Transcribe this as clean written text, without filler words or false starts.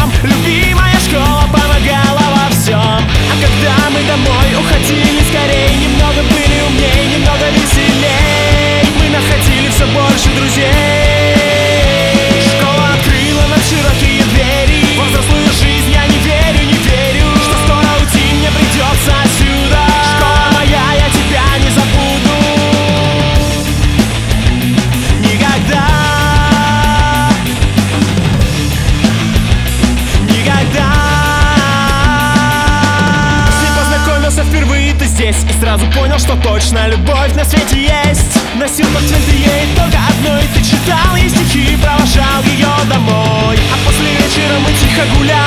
нем. Любимая школа помогала во всем. А когда мы домой уходили скорей, немного были умней, немного веселей, мы находили все больше друзей. Школа открыла нам широкие двери. Во взрослую жизнь я не верю, не верю, что скоро уйти мне придется отсюда. Школа моя, я тебя не забуду никогда. Никогда. С ней познакомился впервые ты здесь и сразу понял, что точно любовь на свете есть. Носил портфель ты ей только одной, ты читал ей стихи, провожал ее домой. А после вечера мы тихо гуляли.